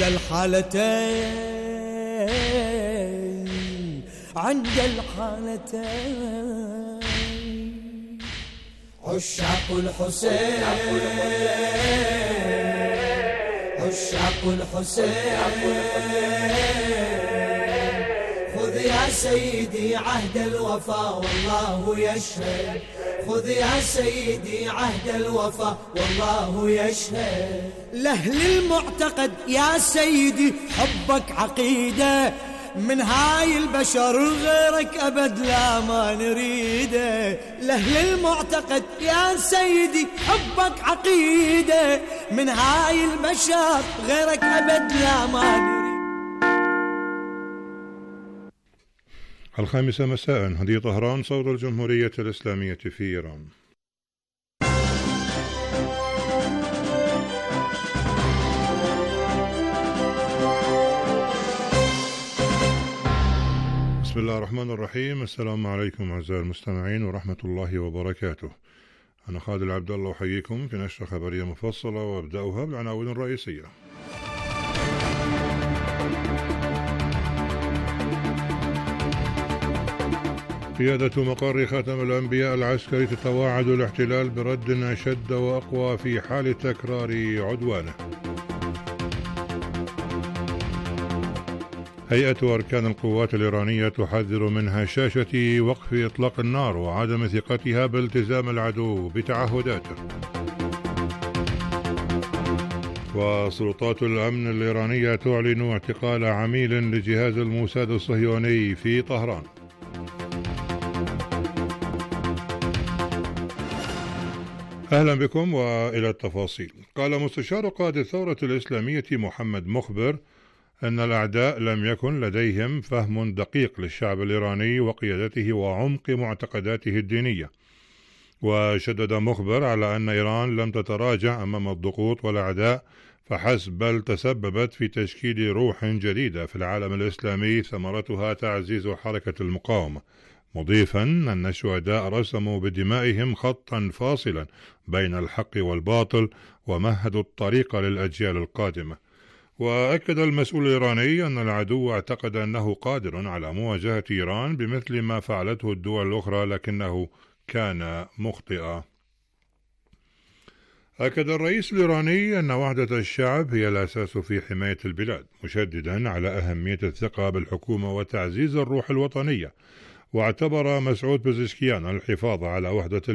الحالتين عند الحالتين، عشاق الحسين عشاق الحسين، خذ يا سيدي عهد الوفا والله يشهد، خذ يا سيدي عهد الوفا والله يشهد. لأهل المعتقد يا سيدي حبك عقيدة، من هاي البشر غيرك أبد لا ما نريده. لأهل المعتقد يا سيدي حبك عقيدة، من هاي البشر غيرك أبد لا ما نريده. الخامسة مساء، هذه طهران صوت الجمهورية الإسلامية في إيران. بسم الله الرحمن الرحيم. السلام عليكم أعزائي المستمعين ورحمة الله وبركاته. أنا خالد العبد الله أحييكم في نشرة خبرية مفصلة، وأبدأها بالعناوين الرئيسية. قيادة مقر خاتم الأنبياء العسكري تتواعد الاحتلال برد أشد وأقوى في حال تكرار عدوانه. هيئة أركان القوات الإيرانية تحذر من هشاشة وقف إطلاق النار وعدم ثقتها بالتزام العدو بتعهداته. وسلطات الأمن الإيرانية تعلن اعتقال عميل لجهاز الموساد الصهيوني في طهران. أهلا بكم وإلى التفاصيل. قال مستشار قائد الثورة الإسلامية محمد مخبر أن الأعداء لم يكن لديهم فهم دقيق للشعب الإيراني وقيادته وعمق معتقداته الدينية. وشدد مخبر على أن إيران لم تتراجع أمام الضغوط والأعداء فحسب، بل تسببت في تشكيل روح جديدة في العالم الإسلامي ثمرتها تعزيز حركة المقاومة، مضيفا أن الشهداء رسموا بدمائهم خطا فاصلا بين الحق والباطل ومهدوا الطريق للأجيال القادمة. وأكد المسؤول الإيراني أن العدو اعتقد أنه قادر على مواجهة إيران بمثل ما فعلته الدول الأخرى، لكنه كان مخطئا. أكد الرئيس الإيراني أن وحدة الشعب هي الأساس في حماية البلاد، مشددا على أهمية الثقة بالحكومة وتعزيز الروح الوطنية. واعتبر مسعود بزشكيان الحفاظ على وحدة